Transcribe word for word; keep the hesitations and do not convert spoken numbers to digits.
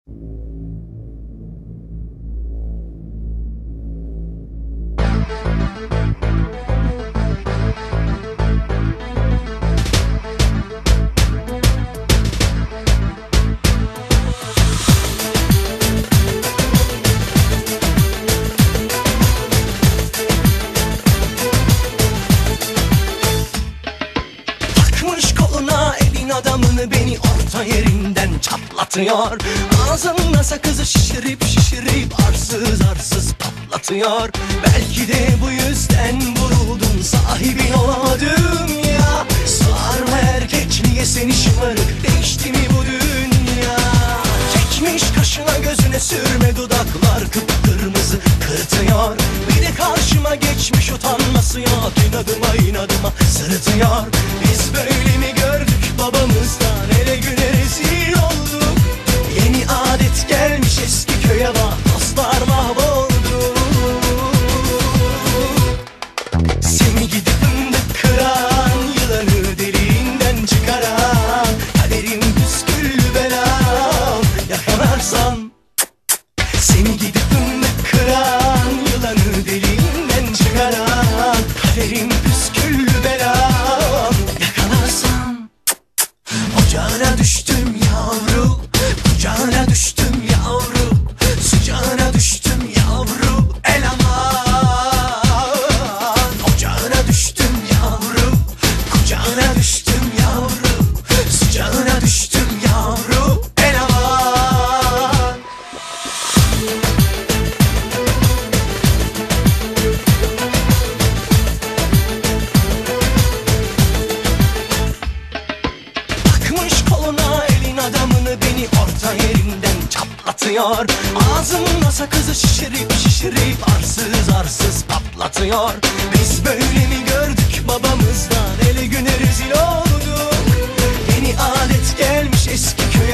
Adamını beni orta yerinden çatlatıyor. Ağzımda sakızı şişirip şişirip arsız arsız patlatıyor. Belki de bu yüzden vuruldum, sahibin olamadım ya. Sarma erkek, niye seni şımarık, değişti mi bu dünya? Çekmiş kaşına gözüne sürme, dudaklar kıpkırmızı kırıtıyor. Bir de karşıma geçmiş, utanması yok, inadıma inadıma sırıtıyor. Biz böyle mi gördük babamızdan, ele güne rezil olduk. Yeni adet gelmiş eski köye bak, dostlar mahvoldu. Seni gidip fındık kıran, yılanı deliğinden çıkaran, kaderim püsküllü belam, yakalarsan. Seni gidip fındık kıran, yılanı deliğinden çıkaran, kaderim püsküllü belam, yakalarsan. Ocağına düştüm yavru, kucağına düştüm yavru, sıcağına düştüm yavru, el aman. Ocağına düştüm yavru, kucağına düştüm yavru, sıcağına düştüm yavru, el aman. Takmış koluna elin adamını, beni orta yerinden çatlatıyor. Ağzımda sakızı şişirip şişirip arsız arsız patlatıyor. Biz böyle mi gördük babamızdan, ele güne rezil olduk. Yeni adet gelmiş eski köye